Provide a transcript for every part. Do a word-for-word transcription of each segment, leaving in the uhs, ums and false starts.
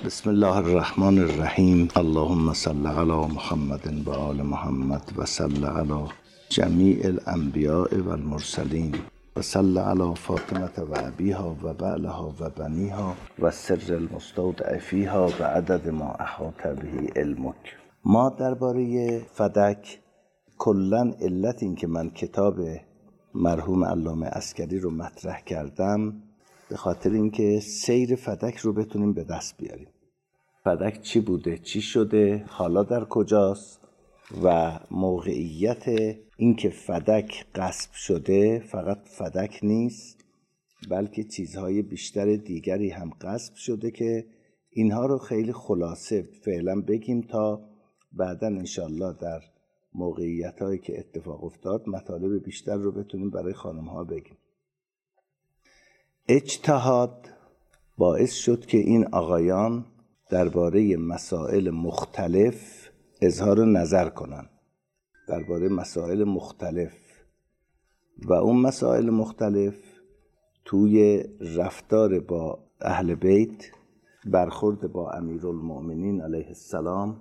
بسم الله الرحمن الرحیم. اللهم صل علی محمد و آل محمد و صل علی جمیع الانبیاء و المرسلین و صل علی فاطمه و ابیها و بعلها و بنیها و سر المستودع فیها و عدد ما احاط به علمک. ما درباره فدک کلا علت این که من کتاب مرحوم علامه عسکری رو مطرح کردم به خاطر اینکه سیر فدک رو بتونیم به دست بیاریم. فدک چی بوده، چی شده، حالا در کجاست و موقعیت اینکه فدک غصب شده فقط فدک نیست بلکه چیزهای بیشتر دیگری هم غصب شده که اینها رو خیلی خلاصه فعلا بگیم تا بعدا انشالله در موقعیت‌هایی که اتفاق افتاد مطالب بیشتر رو بتونیم برای خانم‌ها بگیم. اجتهاد باعث شد که این آقایان درباره مسائل مختلف اظهار نظر کنند، درباره مسائل مختلف و اون مسائل مختلف توی رفتار با اهل بیت، برخورد با امیرالمؤمنین علیه السلام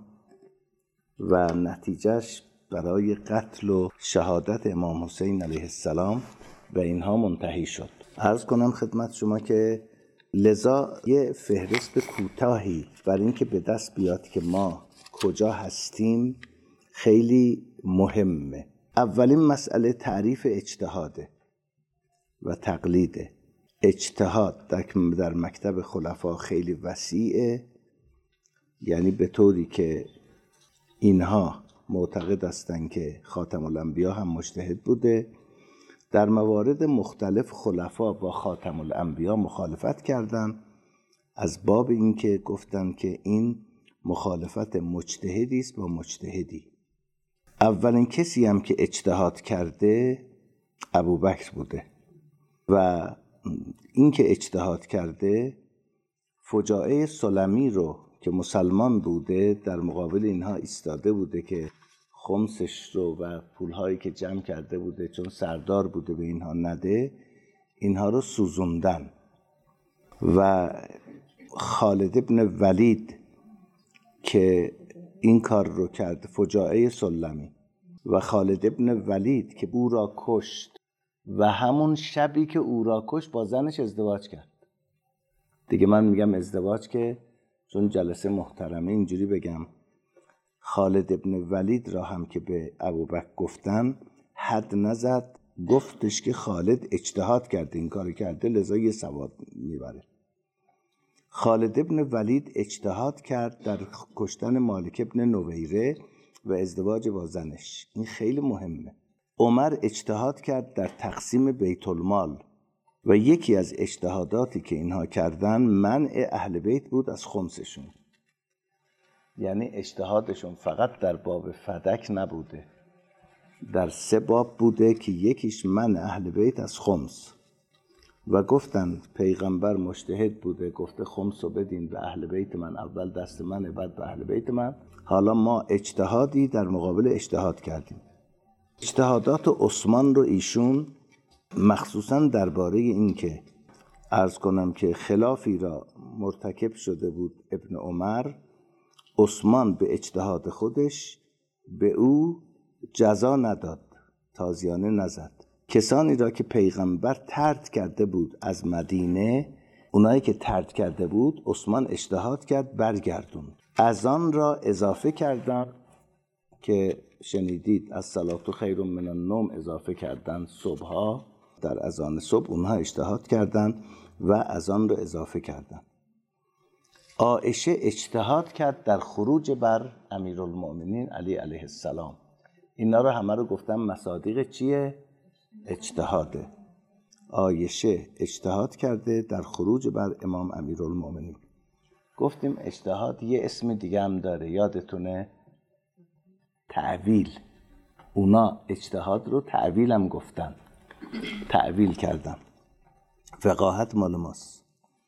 و نتیجهش برای قتل و شهادت امام حسین علیه السلام و اینها منتهی شد. عرض کنم خدمت شما که لذا یه فهرست کوتاهی برای اینکه به دست بیاد که ما کجا هستیم خیلی مهمه. اولین مسئله تعریف اجتهاده و تقلیده. اجتهاد در مکتب خلفا خیلی وسیعه، یعنی به طوری که اینها معتقد هستند که خاتم الانبیا هم مجتهد بوده. در موارد مختلف خلفا با خاتم الانبیا مخالفت کردند از باب اینکه گفتند که این مخالفت مجتهدی است با مجتهدی. اولین کسی هم که اجتهاد کرده ابوبکر بوده و این که اجتهاد کرده فجاعه سلمی رو که مسلمان بوده در مقابل اینها ایستاده بوده که خمسش رو و پولهایی که جمع کرده بوده چون سردار بوده به اینها نده، اینها رو سوزوندن. و خالد ابن ولید که این کار رو کرد، فجاعه سلمی، و خالد ابن ولید که او را کشت و همون شبی که او را کشت با زنش ازدواج کرد. دیگه من میگم ازدواج که چون جلسه محترمه اینجوری بگم، خالد ابن ولید را هم که به ابوبکر گفتن حد نزد، گفتش که خالد اجتهاد کرده این کار کرده لذا یه ثواب میبره. خالد ابن ولید اجتهاد کرد در کشتن مالک ابن نویره و ازدواج با زنش، این خیلی مهمه. عمر اجتهاد کرد در تقسیم بیت المال و یکی از اجتهاداتی که اینها کردن منع اهل بیت بود از خمسشون. یعنی اجتهادشون فقط در باب فدک نبوده، در سه باب بوده که یکیش منع اهل بیت از خمس و گفتن پیغمبر مجتهد بوده گفته خمس رو بدین به اهل بیت من، اول دست منه بعد به اهل بیت من. حالا ما اجتهادی در مقابل اجتهاد کردیم. اجتهادات عثمان رو ایشون مخصوصا درباره این که عرض کنم که خلافی را مرتکب شده بود ابن عمر، عثمان به اجتهاد خودش به او جزا نداد، تازیانه نزد. کسانی را که پیغمبر طرد کرده بود از مدینه، اونایی که طرد کرده بود عثمان اجتهاد کرد برگردوند. از آن را اضافه کردن که شنیدید از صلات خیر من النوم اضافه کردن صبحها، در اذان صبح اونها اجتهاد کردن و از آن را اضافه کردن. عایشه اجتهاد کرد در خروج بر امیرالمؤمنین علی علیه السلام. اینا رو همه رو گفتم مصادیق چیه؟ اجتهاده. عایشه اجتهاد کرده در خروج بر امام امیرالمؤمنین. گفتیم اجتهاد یه اسم دیگه هم داره، یادتونه؟ تعویل. اونا اجتهاد رو تعویل هم گفتن، تعویل کردن. فقاهت مال ماست.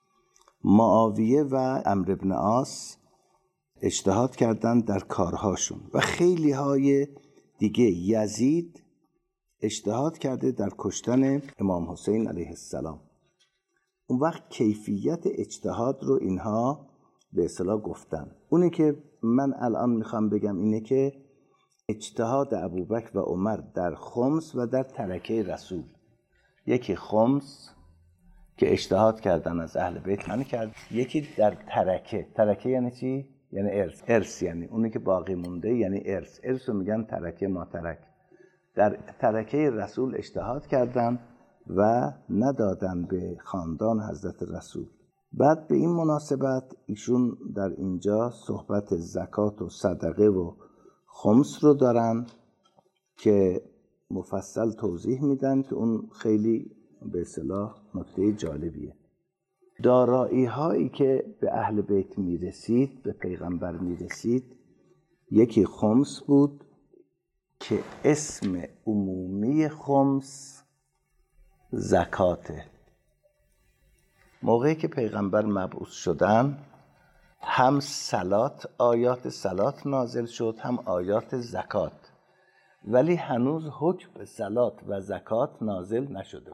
معاویه و عمرو بن عاص اجتهاد کردن در کارهاشون و خیلی های دیگه. یزید اجتهاد کرده در کشتن امام حسین علیه السلام. اون وقت کیفیت اجتهاد رو اینها به اصطلاح گفتن. اونی که من الان میخوام بگم اینه که اجتهاد ابوبکر و عمر در خمس و در ترکه رسول. یکی خمس که اجتهاد کردن از اهل بیت من کرد، یکی در ترکه. ترکه یعنی چی؟ یعنی ارث. ارث یعنی اونی که باقی مونده، یعنی ارث. ارث رو میگن ترکه ما ترک. در ترکه رسول اجتهاد کردن و ندادن به خاندان حضرت رسول. بعد به این مناسبت ایشون در اینجا صحبت زکات و صدقه و خمس رو دارن که مفصل توضیح میدن که اون خیلی به اصطلاح نکته جالبیه. دارایی هایی که به اهل بیت میرسید، به پیغمبر میرسید، یکی خمس بود که اسم عمومی خمس زکاته. موقعی که پیغمبر مبعوث شدن هم صلات، آیات صلات نازل شد، هم آیات زکات، ولی هنوز حکم صلات و زکات نازل نشده،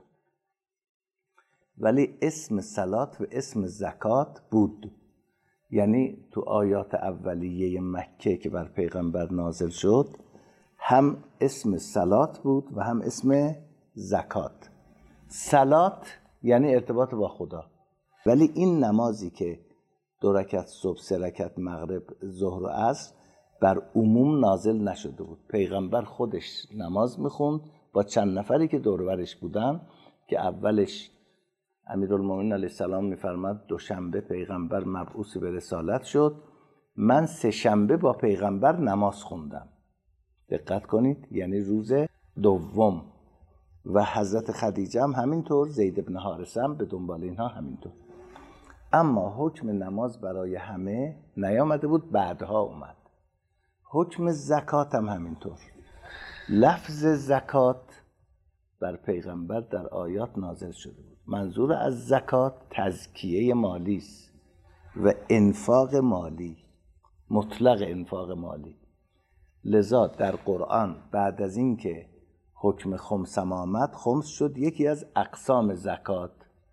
ولی اسم صلات و اسم زکات بود. یعنی تو آیات اولیه مکه که بر پیغمبر نازل شد هم اسم صلات بود و هم اسم زکات. صلات یعنی ارتباط با خدا، ولی این نمازی که دو رکعت صبح، سه رکعت مغرب، ظهر و عصر بر عموم نازل نشده بود. پیغمبر خودش نماز میخوند با چند نفری که دور و برش بودن، که اولش امیرالمومنین علیه السلام میفرماد دوشنبه پیغمبر مبعوث به رسالت شد، من سه شنبه با پیغمبر نماز خوندم. دقت کنید، یعنی روز دوم. و حضرت خدیجه هم همینطور، زید بن حارثه هم به دنبال اینها همینطور. اما حکم نماز برای همه نیامده بود، بعدها اومد. حکم زکات هم همینطور. لفظ زکات بر پیغمبر در آیات نازل شده بود. منظور از زکات تزکیه مالی است و انفاق مالی، مطلق انفاق مالی. لذا در قرآن بعد از این که حکم خمس آمد، خمس شد یکی از اقسام زکات.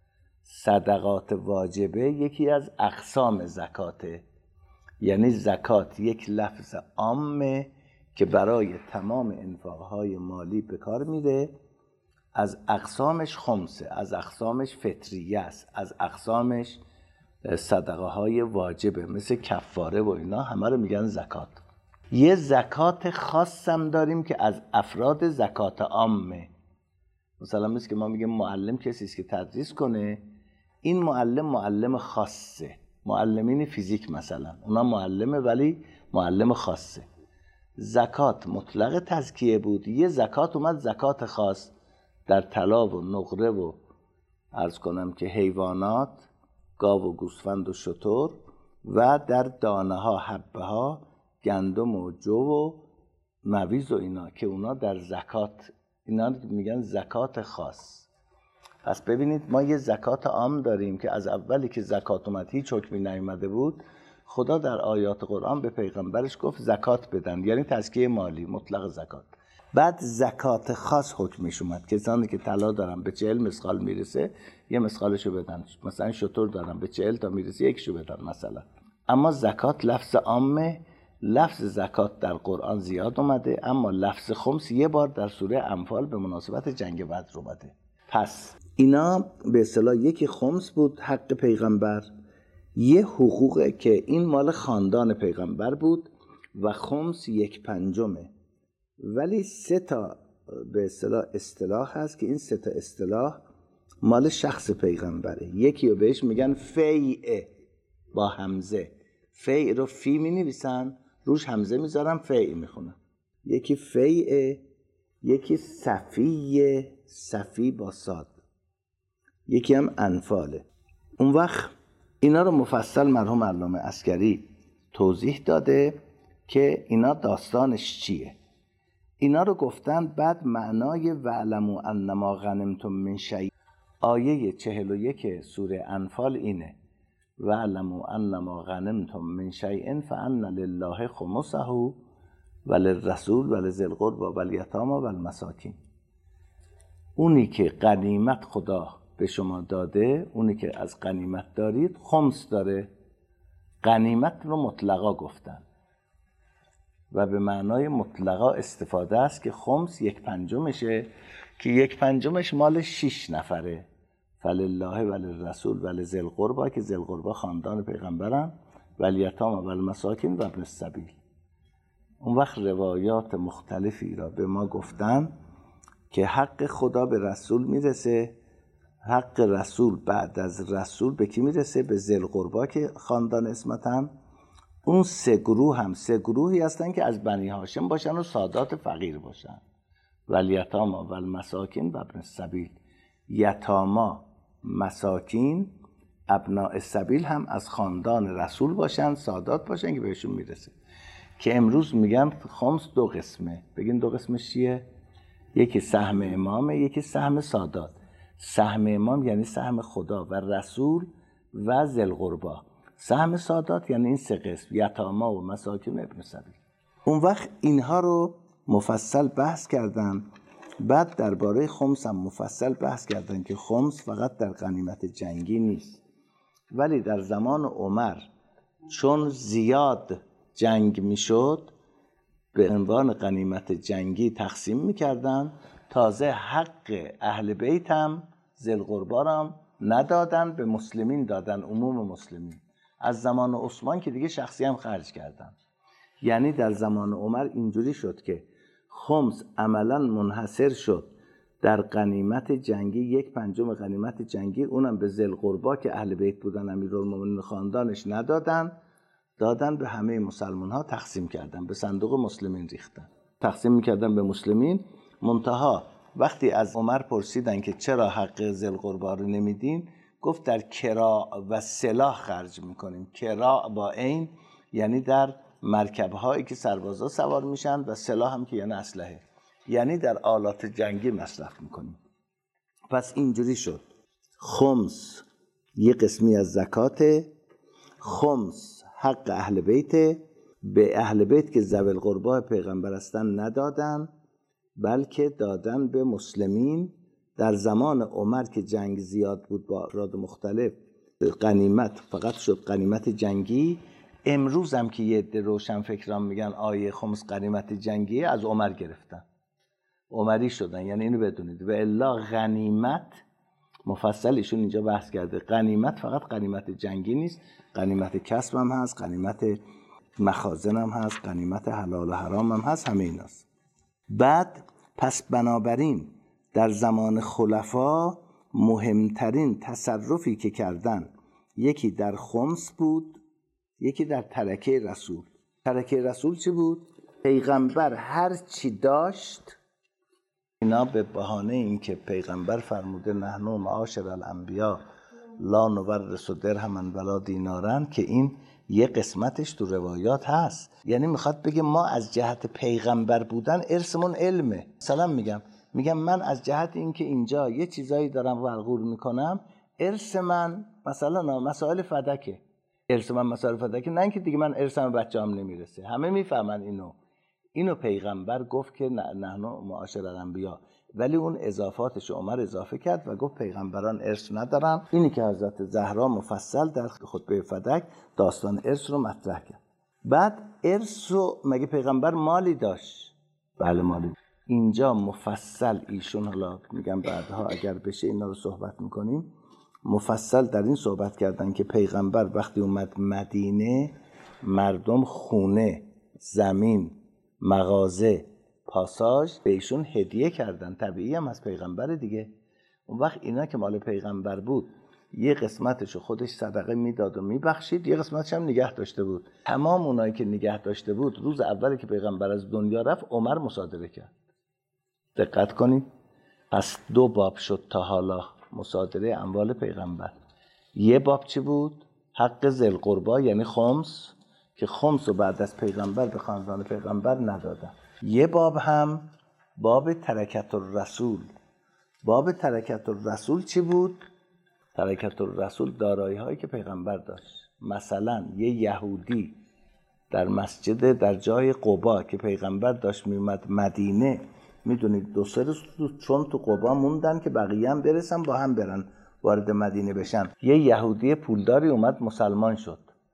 صدقات واجبه یکی از اقسام زکاته. یعنی زکات یک لفظ عامه که برای تمام انفاقهای مالی به کار میره. از اقسامش خمسه، از اقسامش فطریه است، از اقسامش صدقه های واجبه مثل کفاره و اینا، همه رو میگن زکات. یه زکات خاص هم داریم که از افراد زکات عامه. مثلا مثل که ما میگیم معلم کسی است که تدریس کنه، این معلم معلم خاصه. معلمین فیزیک مثلا، اونا معلمه ولی معلم خاصه. زکات مطلق تزکیه بود، یه زکات اومد زکات خاص در طلا و نقره و عرض کنم که حیوانات، گاو و گوسفند و شتر، و در دانه ها، حبه ها، گندم و جو و مویز و اینا، که اونا در زکات، اینا میگن زکات خاص. پس ببینید ما یه زکات عام داریم که از اولی که زکات اومد هیچ حکمی نیامده بود، خدا در آیات قرآن به پیغمبرش گفت زکات بدن، یعنی تزکیه مالی، مطلق زکات. بعد زکات خاص حکمش اومد، کسانی که طلا دارن به چهل مسقال میرسه یه مسقالشو بدن، مثلا شتر دارن به چهل تا میرسه یکشو بدن مثلا. اما زکات لفظ عامه. لفظ زکات در قرآن زیاد اومده، اما لفظ خمس یه بار در سوره انفال به مناسبت جنگ بدر اومده. پس اینا به اصطلاح یکی خمس بود حق پیغمبر، یه حقوقه که این مال خاندان پیغمبر بود و خمس یک پنجمه. ولی سه تا به اصطلاح اصطلاح هست که این سه تا اصطلاح مال شخص پیغمبره. یکی رو بهش میگن فیعه با همزه، فیع رو فی می نویسن روش همزه میذارن فیع میخونن. یکی فیعه، یکی صفیه، صفی با صاد، یکی هم انفاله. اون وقت اینا رو مفصل مرحوم علامه عسگری توضیح داده که اینا داستانش چیه. اینا رو گفتن بعد معنای وعلموا انما غنمتم من شیء. آیه چهل و یک سوره انفال اینه: وعلموا انما غنمتم من شیء فان لله خمسه وللرسول ولذی القربى والیتامی والمساکین. اونی که غنیمت خدا به شما داده، اونی که از غنیمت دارید خمس داره، غنیمت رو مطلقا گفتن و به معنای مطلقا استفاده است که خمس یک پنجمشه که یک پنجمش مال شش نفره، فلله وللرسول ولذی القربی که ذی القربی خاندان پیغمبرن، والیتام والمساکین و ابن السبیل. اون وقت روایات مختلفی را به ما گفتن که حق خدا به رسول میرسه، حق رسول بعد از رسول به کی میرسه؟ به ذی القربی که خاندان اسمتن. اون سه گروه هم سه گروهی هستن که از بنی هاشم باشن و سادات فقیر باشن، والیتاما والمساکین و ابن السبیل. یتاما، مساکین، ابناء السبیل هم از خاندان رسول باشن، سادات باشن که بهشون میرسه. که امروز میگن خمس دو قسمه. بگین دو قسمش چیه؟ یکی سهم امامه، یکی سهم سادات. سهم امام یعنی سهم خدا و رسول و ذی القربی. سهم سادات یعنی این سه قسم، یتاما و مساکین و ابن السبیل. اون وقت اینها رو مفصل بحث کردن. بعد درباره خمس هم مفصل بحث کردن که خمس فقط در غنیمت جنگی نیست، ولی در زمان عمر چون زیاد جنگ میشد به عنوان غنیمت جنگی تقسیم میکردن. تازه حق اهل بیت هم ذی القربی هم ندادن، به مسلمین دادن، عموم مسلمین. از زمان عثمان که دیگه شخصی هم خرج کردن. یعنی در زمان عمر اینجوری شد که خمس عملا منحصر شد در غنیمت جنگی، یک پنجم غنیمت جنگی، اونم به ذی القربی که اهل بیت بودن، امیرالمومنین خاندانش ندادن، دادن به همه مسلمان ها تقسیم کردن، به صندوق مسلمین ریختن، تقسیم میکردن به مسلمین. منتها وقتی از عمر پرسیدن که چرا حق ذی القربی رو نمیدین، گفت در کرا و سلاح خرج میکنیم. کرا با عین یعنی در مرکب هایی که سربازا سوار میشن و سلاح هم که یعنی اسلحه، یعنی در آلات جنگی مصرف میکنیم. پس اینجوری شد خمس یه قسمی از زکات، خمس حق اهل بیت، به اهل بیت که ذوی القربی پیغمبر هستن ندادن بلکه دادن به مسلمین. در زمان عمر که جنگ زیاد بود با افراد مختلف، غنیمت فقط شد غنیمت جنگی. امروز هم که یه عده روشن فکران میگن آیه خمس غنیمت جنگیه، از عمر گرفتن، عمری شدن. یعنی اینو بدونید و الا غنیمت مفصل ایشون اینجا بحث کرده، غنیمت فقط غنیمت جنگی نیست، غنیمت کسب هم هست، غنیمت مخازن هم هست، غنیمت حلال و حرام هم هست، همه ایناست. بعد پس بنابراین در زمان خلفا مهمترین تصرفی که کردن یکی در خمس بود، یکی در ترکه رسول. ترکه رسول چی بود؟ پیغمبر هر چی داشت، اینا به بهانه این که پیغمبر فرموده نحن معاشر الانبیا لا نورث درهما ولا دینارا، که این یه قسمتش تو روایات هست. یعنی میخواد بگه ما از جهت پیغمبر بودن ارثمون علمه. مثلا میگم میگم من از جهت این که اینجا یه چیزایی دارم ورغور میکنم، ارث من مثلا مسائل فدکه، ارث من مسائل فدکه، نه اینکه دیگه من ارثم بچه‌ام نمیرسه. همه میفهمن اینو. اینو پیغمبر گفت که نحن معاشر الانبیا، ولی اون اضافاتش عمر اضافه کرد و گفت پیغمبران ارث ندارن. اینی که حضرت زهرا مفصل در خطبه فدک داستان ارث رو مطرح کرد. بعد ارث رو مگه پیغمبر مالی داشت؟ بله مالی. اینجا مفصل ایشون، حالا میگم بعدها اگر بشه اینا رو صحبت میکنیم، مفصل در این صحبت کردن که پیغمبر وقتی اومد مدینه، مردم خونه، زمین، مغازه، پاساژ به ایشون هدیه کردن. طبیعی هم از پیغمبر دیگه. اون وقت اینا که مال پیغمبر بود، یه قسمتشو خودش صدقه میداد و میبخشید، یه قسمتش هم نگه داشته بود. تمام اونایی که نگه داشته بود، روز اولی که پیغمبر از دنیا رفت، عمر مصادره کرد. دقت کنید. پس دو باب شد تا حالا مصادره اموال پیغمبر. یه باب چی بود؟ حق ذی القربی یعنی خمس، که خمس رو بعد از پیغمبر به خاندان پیغمبر ندادن. یه باب هم باب ترکت الرسول. باب ترکت الرسول چی بود؟ ترکت الرسول دارایی هایی که پیغمبر داشت. مثلا یه یهودی در مسجد در جای قبا که پیغمبر داشت میومد مدینه، میدونید دو سه روز چون تو قبا موندن که بقیه هم برسن با هم برن وارد مدینه بشن. یه یهودی پولداری اومد مسلمان شد.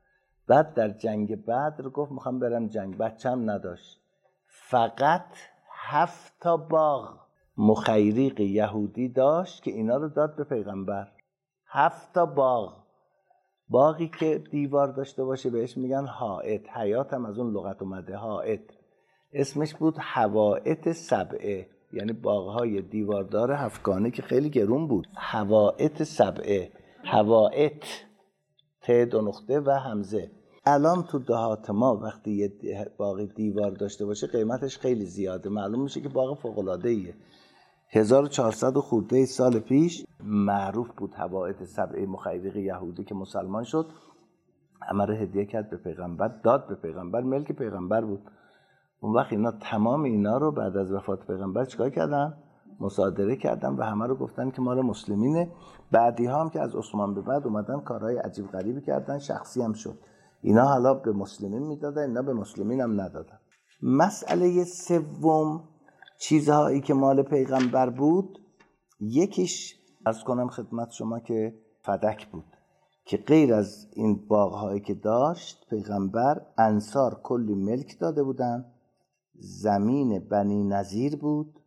بعد در جنگ بدر گفت میخوام برم جنگ، بچه‌م نداشت، فقط هفت تا باغ مخیریق یهودی داشت که اینا رو داد به پیغمبر. هفت تا باغ. باغی که دیوار داشته باشه بهش میگن حائط. حیات هم از اون لغت اومده، حائط. اسمش بود حوائط سبعه، یعنی باغهای دیواردار هفتگانه که خیلی گرون بود. حوائط سبعه، حوائط، ت دو نقطه و همزه. الان تو دهات ما وقتی یه باغ دیوار داشته باشه قیمتش خیلی زیاده، معلوم میشه که باغ فوق‌العاده‌ایه. هزار و چهارصد و خورده سال پیش معروف بود حوائط سبعه مخیریق یهودی که مسلمان شد، همه رو هدیه کرد به پیغمبر، داد به پیغمبر، ملک پیغمبر بود. اون وقت اینا تمام اینا رو بعد از وفات پیغمبر چیکار کردن؟ مصادره کردن و همه رو گفتن که مال مسلمینه. بعدی ها هم که از عثمان به بعد اومدن کارهای عجیب غریبی کردن، شخصی هم شد. اینا حالا به مسلمین میدادن، اینا به مسلمین هم ندادن. مسئله سوم، چیزهایی که مال پیغمبر بود، یکیش عرض کنم خدمت شما که فدک بود، که غیر از این باغ‌هایی که داشت پیغمبر، انصار کلی ملک داده بودن. زمین بنی نظیر بود،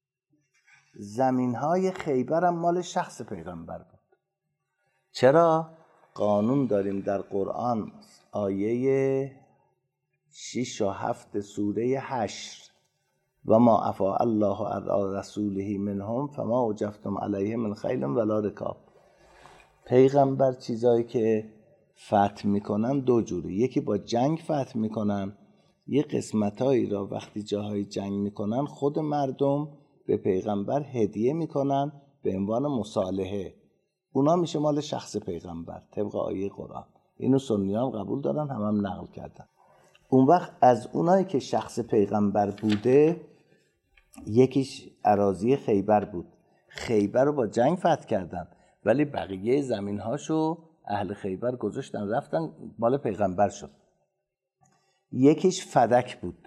زمین‌های خیبر هم مال شخص پیغمبر بود. چرا؟ قانون داریم در قرآن، آیه شش و هفت سوره حشر، و ما افاء الله علی رسوله منهم فما اوجفتم علیه من خیل ولا رکاب. پیغمبر چیزایی که فتح میکنن دو جوره، یکی با جنگ فتح میکنن، یه قسمتایی را وقتی جاهای جنگ میکنن خود مردم به پیغمبر هدیه میکنن به عنوان مصالحه، اونا میشه مال شخص پیغمبر طبق آیه قرآن. اینو سنیان قبول دارن، هم هم نقل کردن. اون وقت از اونایی که شخص پیغمبر بوده، یکیش اراضی خیبر بود. خیبر رو با جنگ فتح کردن، ولی بقیه زمین‌هاشو اهل خیبر گذاشتن رفتن، مال پیغمبر شد. یکیش فدک بود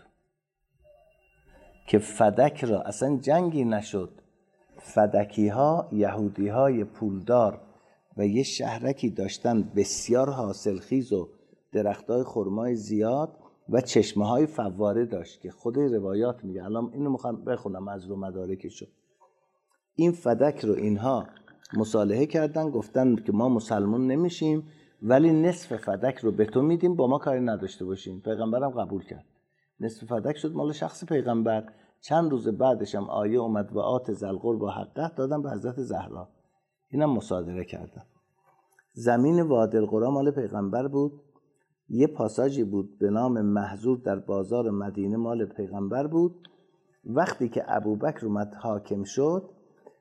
که فدک را اصلا جنگی نشد، فدکی ها یهودی های پولدار و یه شهرکی داشتن بسیار حاصلخیز و درختای خرمای زیاد و چشمه های فواره داشت که خود روایات میگه، الان اینو میخوام بخونم از رو مدارکشو. این فدک رو اینها مصالحه کردن، گفتن که ما مسلمون نمیشیم ولی نصف فدک رو به تو میدیم، با ما کاری نداشته باشیم. پیغمبرم قبول کرد، نصف فدک شد مال شخص پیغمبر. چند روز بعدش هم آیه اومد و آت ذی القربی حقه دادن به حضرت زهرا، اینم مصادره کردن. زمین وادی القری مال پیغمبر بود. یه پاساژی بود به نام محذور در بازار مدینه مال پیغمبر بود. وقتی که ابوبکر اومد حاکم شد،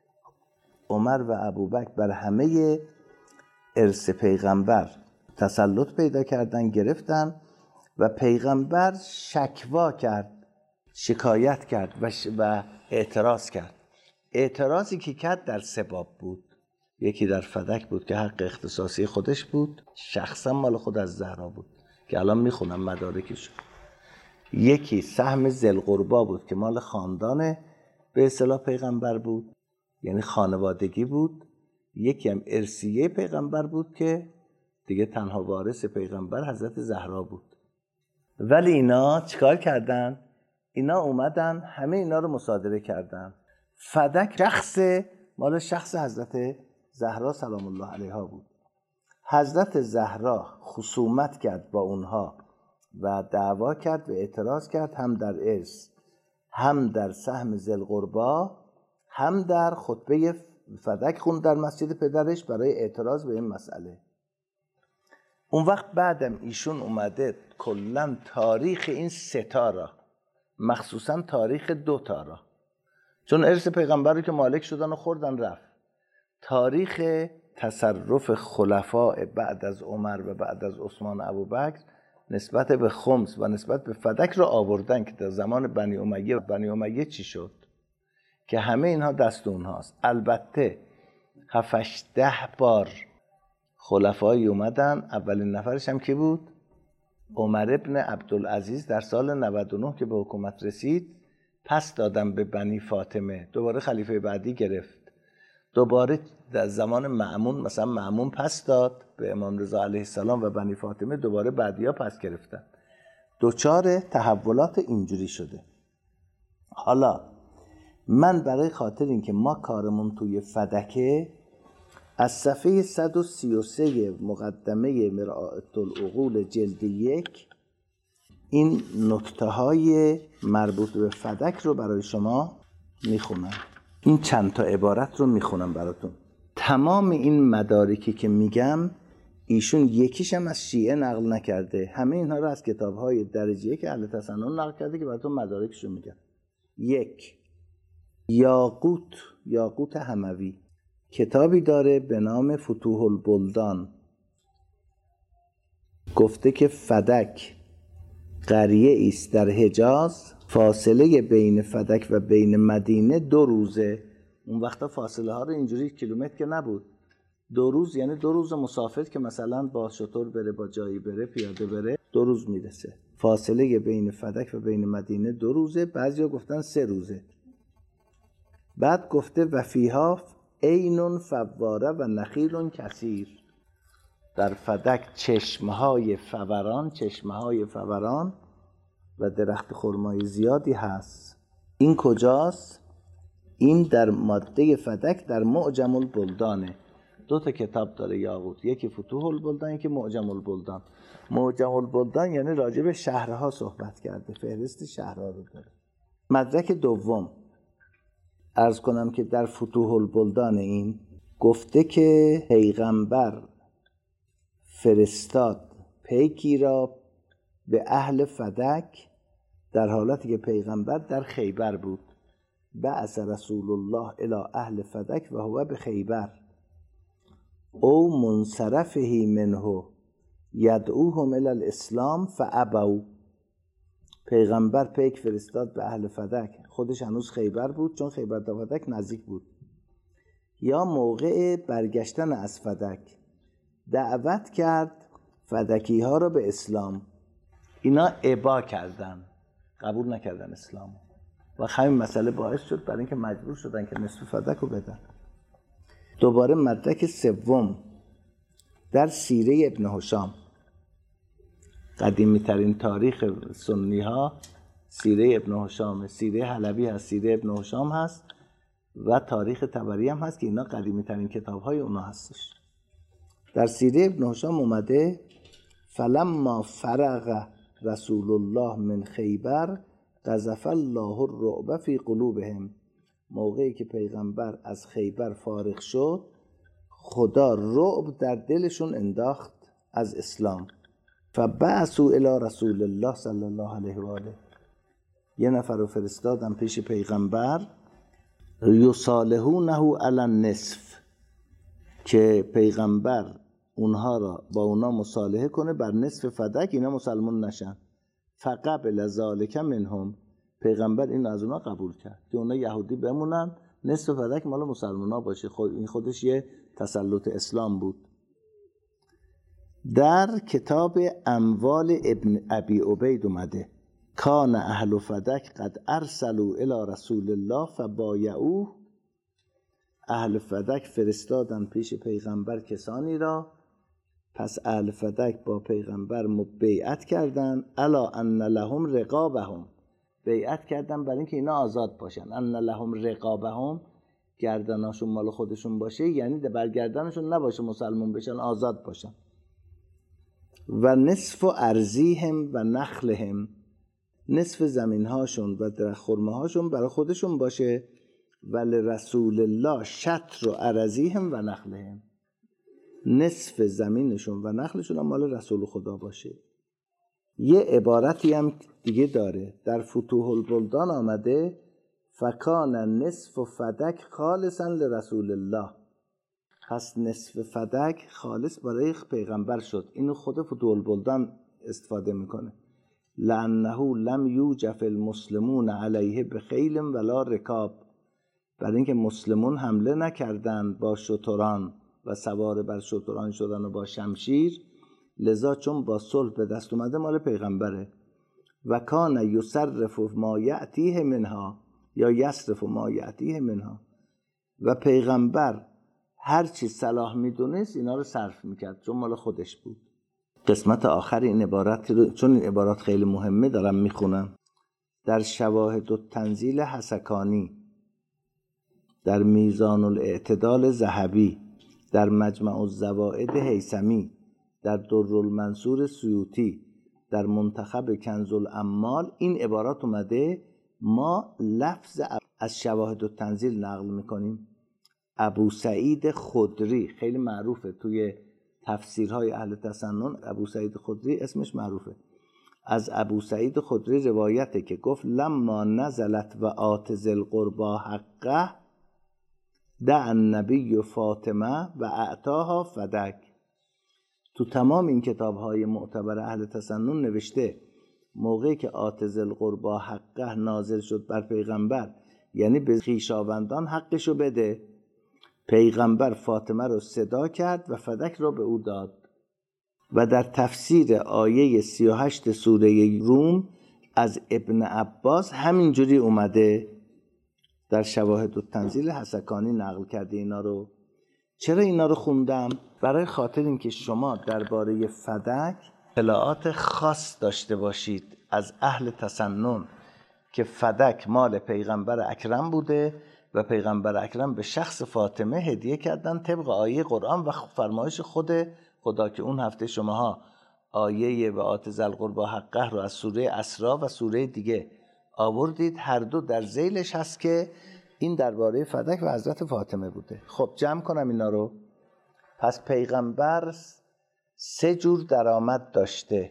عمر و ابوبکر بر همه ارث پیغمبر تسلط پیدا کردن، گرفتن و پیغمبر شکوا کرد، شکایت کرد و, ش... و اعتراض کرد. اعتراضی که کرد در سه باب بود. یکی در فدک بود که حق اختصاصی خودش بود، شخصا مال خود از زهرا بود که الان میخونم مدارکش. یکی سهم ذی القربی بود که مال خاندان به اصطلاح پیغمبر بود، یعنی خانوادگی بود. یکی هم ارثیه پیغمبر بود که دیگه تنها وارث پیغمبر حضرت زهرا بود. ولی اینا چیکار کردن؟ اینا اومدن همه اینا رو مصادره کردن. فدک شخص مال شخص حضرت زهرا سلام الله علیها بود. حضرت زهرا خصومت کرد با اونها و دعوا کرد و اعتراض کرد، هم در ارث، هم در سهم ذی القربی، هم در خطبه فدک خوند در مسجد پدرش برای اعتراض به این مسئله. اون وقت بعدم ایشون اومده کلاً تاریخ این سه تا را، مخصوصاً تاریخ دو تا را، چون ارث پیغمبر رو که مالک شدن و خوردن رفت، تاریخ تصرف خلفاء بعد از عمر و بعد از عثمان و ابوبکر نسبت به خمس و نسبت به فدک رو آوردن که در زمان بنی امیه و بنی امیه چی شد، که همه اینها دست اونهاست. البته هفتش ده بار خلفایی اومدن، اولین نفرش هم کی بود؟ عمر ابن عبدالعزیز در سال نود و نه که به حکومت رسید، پس دادن به بنی فاطمه، دوباره خلیفه بعدی گرفت. دوباره در زمان مأمون مثلا مأمون پس داد به امام رضا علیه السلام و بنی فاطمه، دوباره بعدیا پس گرفتن. دوچار تحولات اینجوری شده. حالا من برای خاطر اینکه ما کارمون توی فدکه، از صفحه صد و سی و سه مقدمه مرآة العقول جلد یک این نکته های مربوط به فدک رو برای شما میخونم. این چند تا عبارت رو میخونم براتون. تمام این مدارکی که میگم ایشون یکیش هم از شیعه نقل نکرده، همه اینها رو از کتاب‌های درجه یک اهل تسنن نقل کرده که براتون مدارکش رو میگم. یک، یاقوت یاقوت حموی کتابی داره به نام فتوح البلدان، گفته که فدک قریه است در حجاز، فاصله بین فدک و بین مدینه دو روزه. اون وقتا فاصله ها رو اینجوری کیلومتر که نبود، دو روز یعنی دو روز مسافر که مثلا با شتر بره، با جایی بره، پیاده بره، دو روز میرسه. فاصله بین فدک و بین مدینه دو روزه، بعضیا گفتن سه روزه. بعد گفته و فیها عین فواره و نخیل کثیر، در فدک چشمهای فوران چشمهای فوران و درخت خرمای زیادی هست. این کجاست؟ این در ماده فدک در معجم البلدانه. دو تا کتاب داره یاقوت، یکی فتوح البلدان، یکی معجم البلدان. معجم البلدان یعنی راجع به شهرها صحبت کرده، فهرست شهرها رو داره. مدرک دوم عرض کنم که در فتوح البلدان این گفته که پیغمبر فرستاد پیکی را به اهل فدک در حالتی که پیغمبر در خیبر بود. بعث رسول الله الی اهل فدک و هو به خیبر او منصرفه منه یدعوهم الی الاسلام فابوا. پیغمبر پیک فرستاد به اهل فدک، خودش هنوز خیبر بود چون خیبر تا فدک نزدیک بود. یا موقع برگشتن از فدک دعوت کرد فدکی ها را به اسلام، اینا ابا کردن، قبول نکردن اسلام و همین مسئله باعث شد برای اینکه مجبور شدن که نصف فدک رو بدن. دوباره مدرک سوم در سیره ابن هشام، قدیمی ترین تاریخ سنی ها سیره ابن هشام، سیره حلبی هست، سیره ابن هشام هست و تاریخ طبری هم هست که اینا قدیمی ترین کتاب های اونا هستش. در سیره ابن هشام اومده فلما فرغ رسول الله من خیبر قذف الله الرعب فی قلوبهم. موقعی که پیغمبر از خیبر فارغ شد خدا رعب در دلشون انداخت از اسلام. فبعثوا الی رسول الله صلی الله علیه و آله، یه نفر رو فرستادن پیش پیغمبر یصالحونه علی النصف، که پیغمبر اونها را با اونا مصالحه کنه بر نصف فدک، اینا مسلمان نشن. فقبل ذالک منهم، پیغمبر این از اونا قبول کرد که اونا یهودی بمونن، نصف فدک مال مسلمانا باشه. خود این خودش یه تسلط اسلام بود. در کتاب اموال ابن ابی عبید اومده کان اهل فدک قد ارسلوا الی رسول الله فبایعوه. اهل فدک فرستادن پیش پیغمبر کسانی را، پس اهل فدک با پیغمبر بیعت کردن. الا ان لهم رقابهم، بیعت کردن برای اینکه اینا آزاد باشن. ان لهم رقابهم، گردناشون مال خودشون باشه، یعنی بر گردنشون نباشه مسلمان بشن، آزاد باشن. و نصف ارضیهم و نخلهم، نصف زمینهاشون و درخت خرمهاشون برای خودشون باشه. ولی رسول الله شطر و ارضیهم و نخلهم، نصف زمینشون و نخلشون هم مال رسول خدا باشه. یه عبارتی هم دیگه داره در فتوح البلدان آمده فکان نصف فدک خالصا لرسول الله، پس نصف فدک خالص برای پیغمبر شد. اینو خود فتوح البلدان استفاده میکنه. لانه لم یوجف المسلمون علیه بخیل ولا رکاب، برای اینکه مسلمون حمله نکردند با شتران و سوار بر شتران شدن و با شمشیر، لذا چون با صلح به دست اومده مال پیغمبره. و کان یصرف ما یأتیه منها، یا یصرف ما یأتیه منها، و پیغمبر هر چی صلاح میدونست اینا رو صرف میکرد چون مال خودش بود. قسمت آخر این عبارت رو، چون این عبارات خیلی مهمه، دارم میخونم. در شواهد التنزیل حسکانی، در میزان الاعتدال ذهبی، در مجمع الزوائد هیثمی، در در المنصور سیوطی، در منتخب کنز الاموال این عبارات اومده. ما لفظ از شواهد التنزیل نقل میکنیم. ابو سعید خدری خیلی معروفه توی تفسیرهای اهل تسنن، ابو سعید خدری اسمش معروفه. از ابو سعید خدری روایته که گفت لما نزلت و آت ذی القربی حقه دع النبی فاطمه و اعطاها فدک. تو تمام این کتاب‌های معتبر اهل تسنن نوشته موقعی که آت ذی القربی حقه نازل شد بر پیغمبر، یعنی به خویشاوندان حقشو بده، پیغمبر فاطمه رو صدا کرد و فدک رو به او داد. و در تفسیر آیه سی و هشت سوره روم از ابن عباس همینجوری اومده. در شواهد التنزیل حسکانی نقل کرده اینا رو. چرا اینا رو خوندم؟ برای خاطر اینکه شما درباره فدک اطلاعات خاص داشته باشید از اهل تسنن که فدک مال پیغمبر اکرم بوده و پیغمبر اکرم به شخص فاطمه هدیه کردن طبق آیه قرآن و فرمایش خود خدا که اون هفته شماها آیه و آت ذی القربی حقه رو از سوره اسراء و سوره دیگه آوردید، هر دو در ذیلش هست که این درباره فدک و حضرت فاطمه بوده. خب جمع کنم اینا رو. پس پیغمبر سه جور درآمد داشته.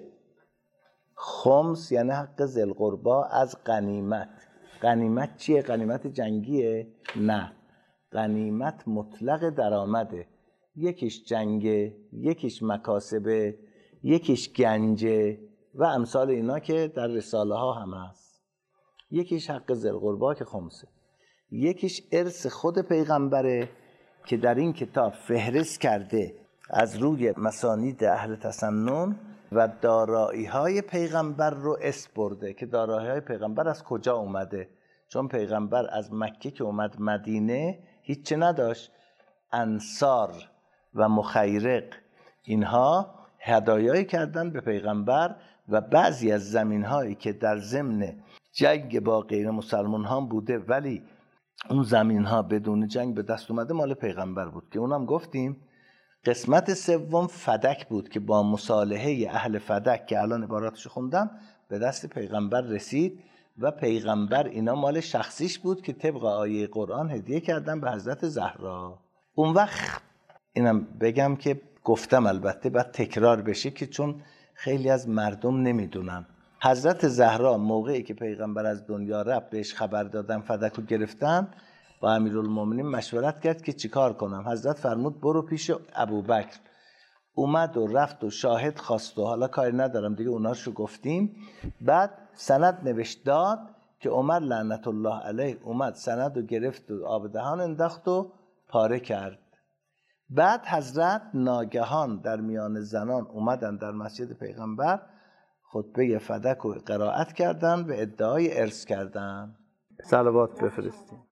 خمس یعنی حق ذی القربی از غنیمت. غنیمت چیه؟ غنیمت جنگیه؟ نه، غنیمت مطلق درآمده. یکیش جنگه، یکیش مکاسبه، یکیش گنجه و امثال اینا که در رساله ها هم هست. یکیش حق ذی القربی که خمسه. یکیش ارث خود پیغمبره که در این کتاب فهرست کرده از روی مسانید اهل تسنن و دارایی های پیغمبر رو اسم برده که دارایی های پیغمبر از کجا اومده. چون پیغمبر از مکه که اومد مدینه هیچ نداشت. انصار و مخیرق اینها هدایایی کردن به پیغمبر و بعضی از زمین هایی که در ضمن جنگ با غیر مسلمان ها بوده ولی اون زمین ها بدون جنگ به دست اومده مال پیغمبر بود که اونم گفتیم. قسمت سوم فدک بود که با مصالحه اهل فدک که الان عباراتشو خوندم به دست پیغمبر رسید و پیغمبر اینا مال شخصیش بود که طبق آیه قرآن هدیه کردن به حضرت زهرا. اون وقت اینم بگم که گفتم البته بعد تکرار بشه که چون خیلی از مردم نمیدونن. حضرت زهرا موقعی که پیغمبر از دنیا رفت بهش خبر دادن فدکو گرفتن، با امیرالمومنین مشورت کرد که چیکار کنم. حضرت فرمود برو پیش ابوبکر. اومد و رفت و شاهد خواست و حالا کاری ندارم دیگه اوناشو گفتیم. بعد سند نوشت داد که عمر لعنت الله علیه اومد سند رو گرفت و آب دهان انداخت و پاره کرد. بعد حضرت ناگهان در میان زنان اومدن در مسجد پیغمبر خطبه فدک رو قرائت کردن و ادعای ارث کردن. صلوات بفرستیم.